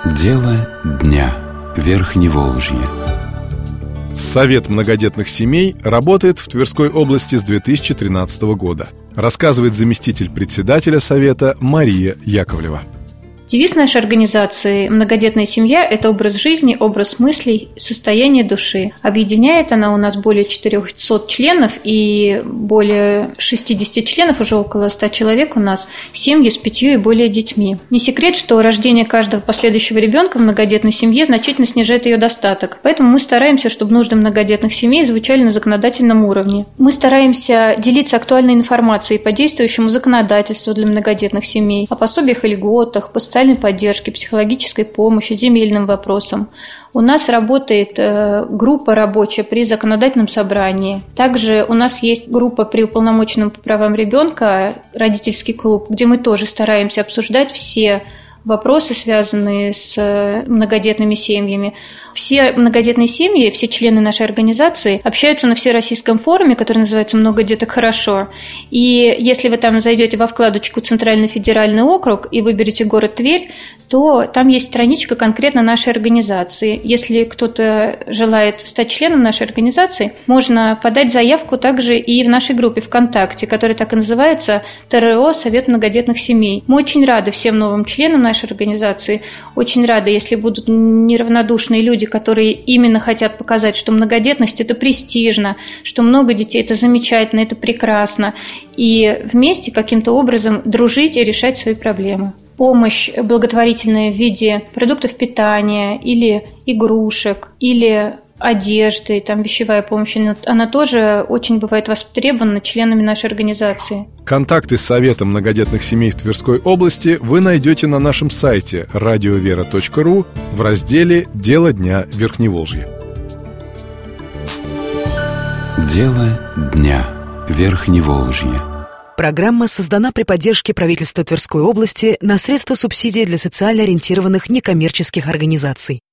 Дело дня. Верхневолжье. Совет многодетных семей работает в Тверской области с 2013 года, рассказывает заместитель председателя совета Мария Яковлева. Девиз нашей организации «Многодетная семья» – это образ жизни, образ мыслей, состояние души. Объединяет она у нас более 400 членов и более 60 членов, уже около 100 человек у нас, семьи с 5 и более детьми. Не секрет, что рождение каждого последующего ребенка в многодетной семье значительно снижает ее достаток. Поэтому мы стараемся, чтобы нужды многодетных семей звучали на законодательном уровне. Мы стараемся делиться актуальной информацией по действующему законодательству для многодетных семей, о пособиях и льготах, по социальной поддержки, психологической помощи, земельным вопросам. У нас работает группа рабочая при законодательном собрании. Также у нас есть группа при уполномоченном по правам ребенка, родительский клуб, где мы тоже стараемся обсуждать все вопросы, связанные с многодетными семьями. Все многодетные семьи, все члены нашей организации общаются на всероссийском форуме, который называется «Много деток хорошо». И если вы там зайдете во вкладочку «Центральный федеральный округ» и выберете город Тверь, то там есть страничка конкретно нашей организации. Если кто-то желает стать членом нашей организации, можно подать заявку также и в нашей группе ВКонтакте, которая так и называется ТРО «Совет многодетных семей». Мы очень рады всем новым членам нашей организации. Очень рады, если будут неравнодушные люди, которые именно хотят показать, что многодетность – это престижно, что много детей – это замечательно, это прекрасно. И вместе каким-то образом дружить и решать свои проблемы. Помощь благотворительная в виде продуктов питания или игрушек, или одежды, там вещевая помощь, она тоже очень бывает востребована членами нашей организации. Контакты Совета многодетных семей в Тверской области вы найдете на нашем сайте radiovera.ru в разделе «Дело дня Верхневолжья». Дело дня. Верхневолжье. Программа создана при поддержке правительства Тверской области на средства субсидий для социально ориентированных некоммерческих организаций.